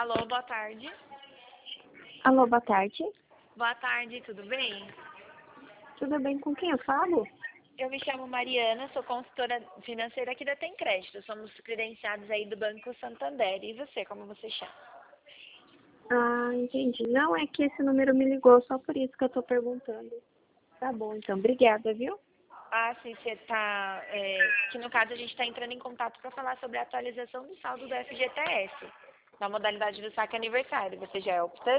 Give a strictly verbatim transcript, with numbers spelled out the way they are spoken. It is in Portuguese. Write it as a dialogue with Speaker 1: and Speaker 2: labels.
Speaker 1: Alô, boa tarde.
Speaker 2: Alô, boa tarde.
Speaker 1: Boa tarde, tudo bem?
Speaker 2: Tudo bem, com quem eu falo?
Speaker 1: Eu me chamo Mariana, sou consultora financeira aqui da Tem Crédito. Somos credenciados aí do Banco Santander. E você, como você chama?
Speaker 2: Ah, entendi. Não, é que esse número me ligou, só por isso que eu tô perguntando. Tá bom, então, obrigada, viu?
Speaker 1: Ah, sim, você tá... É, que no caso a gente está entrando em contato para falar sobre a atualização do saldo do F G T S, na modalidade do saque aniversário. Você já é optante?